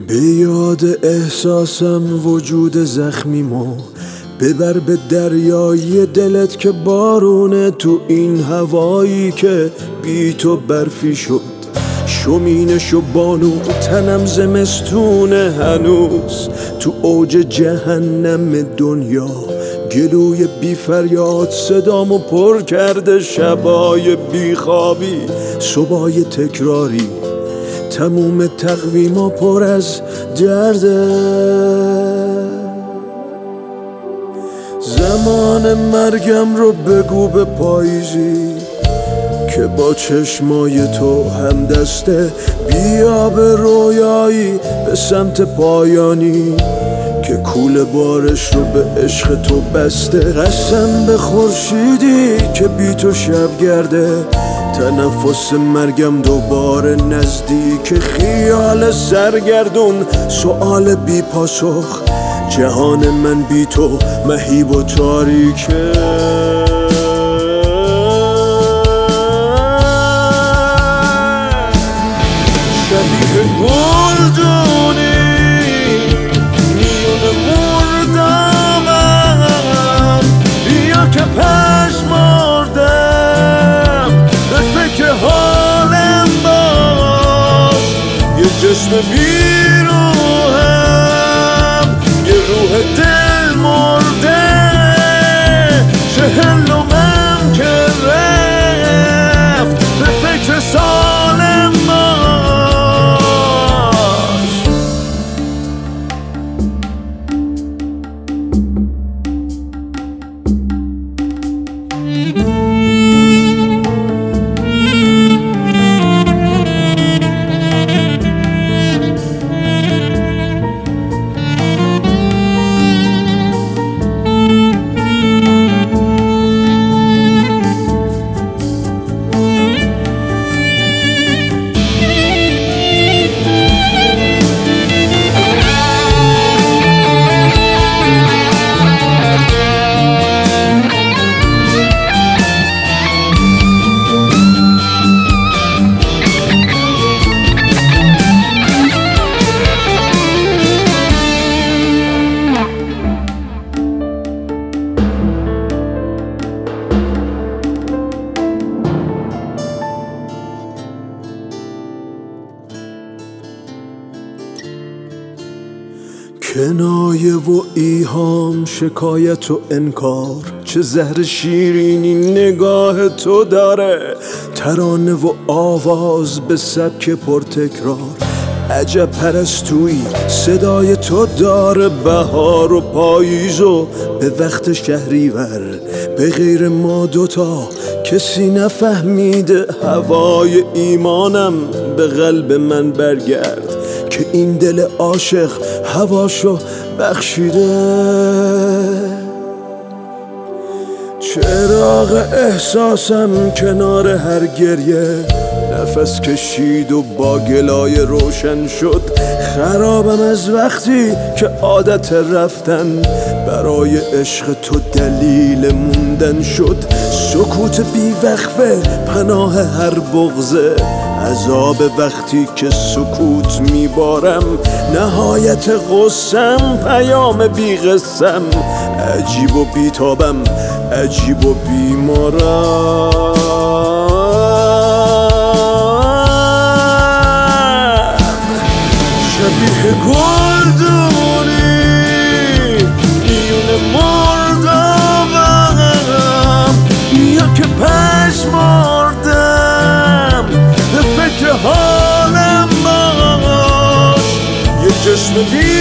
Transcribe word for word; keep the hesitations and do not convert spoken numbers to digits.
به یاد احساسم وجود زخمیمو ببر به دریای دلت که بارونه تو این هوایی که بی تو برفی شد. شمینش و بانو تنم زمستونه هنوز تو اوج جهنم دنیا. گلوی بی فریاد صدامو پر کرده شبای بی خوابی صبحای تکراری. تموم تقویما پر از درده. زمان مرگم رو بگو به پاییزی که با چشمای تو هم دسته. بیا به رویایی به سمت پایانی که کوله بارش رو به عشق تو بسته. قسم به خورشیدی که بی تو شب گرده. تنفس مرگم دوباره نزدیک. خیال سرگردون سؤال بی پاسخ. جهان من بی تو مهیب و تاریکه. شبیه گلدونی میون مردمم. بیا که پشمردم به فکر حالم باش. یه جسم بیروهم یه روح دل مرده. چهلمم که رفت به فکر سالم باش. کنایه و ایهام شکایت و انکار. چه زهر شیرینی نگاه تو داره. ترانه و آواز به سبک پرتکرار. عجب پرستویی صدای تو داره. بهار و پاییز و به وقت شهریور. به غیر ما دوتا کسی نفهمیده. هوای ایمانم به قلب من برگرد که این دل عاشق هواشو بخشیده. چراغ احساسم کنار هر گریه نفس کشید و با گلای روشن شد. خرابم از وقتی که عادت رفتن برای عشق تو دلیل موندن شد. سکوت بی وقفه پناه هر بغضه. عذاب وقتی که سکوت میبارم. نهایت غصم پیام بی قسم. عجیب و بیتابم عجیب و بیمارم. شبیه گلدونی میون مردمم. بیا که پشمردم به فکر حالم باش. یه جسم بی